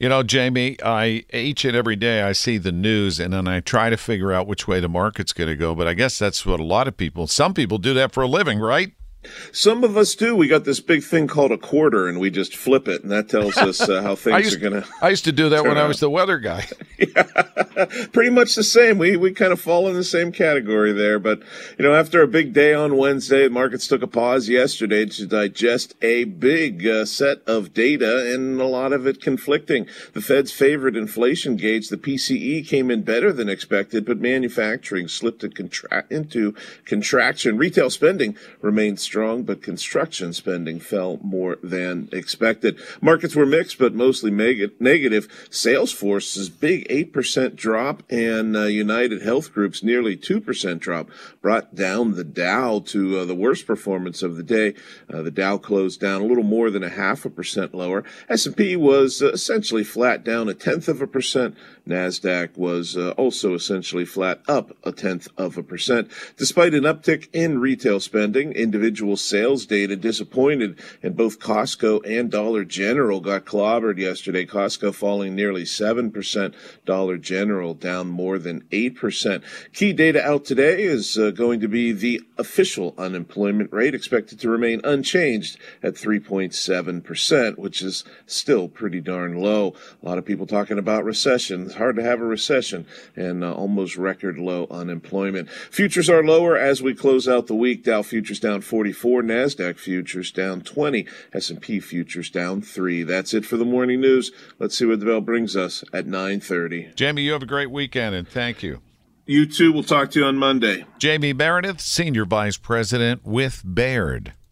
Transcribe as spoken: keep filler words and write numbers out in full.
You know, Jamie, I each and every day I see the news and then I try to figure out which way the market's going to go. But I guess that's what a lot of people, some people do that for a living, right? Some of us do. We got this big thing called a quarter, and we just flip it, and that tells us uh, how things used, are going to. I used to do that when out. I was the weather guy. Yeah, pretty much the same. We we kind of fall in the same category there. But you know, after a big day on Wednesday, the markets took a pause yesterday to digest a big uh, set of data, and a lot of it conflicting. The Fed's favorite inflation gauge, the P C E, came in better than expected, but manufacturing slipped contra- into contraction. Retail spending remained strong. Strong, but construction spending fell more than expected. Markets were mixed, but mostly meg- negative. Salesforce's big eight percent drop and uh, United Health Group's nearly two percent drop brought down the Dow to uh, the worst performance of the day. Uh, the Dow closed down a little more than a half a percent lower. S and P was uh, essentially flat, down a tenth of a percent. NASDAQ was uh, also essentially flat, up a tenth of a percent. Despite an uptick in retail spending, individual sales data disappointed, and both Costco and Dollar General got clobbered yesterday. Costco falling nearly seven percent, Dollar General down more than eight percent. Key data out today is uh, going to be the official unemployment rate, expected to remain unchanged at three point seven percent, which is still pretty darn low. A lot of people talking about recession. It's hard to have a recession, and uh, almost record low unemployment. Futures are lower as we close out the week. Dow futures down forty-four, NASDAQ futures down twenty, S and P futures down three. That's it for the morning news. Let's see what the bell brings us at nine thirty. Jamie, you have a great weekend, and thank you. You too. We'll talk to you on Monday. Jamie Meredith, Senior Vice President with Baird.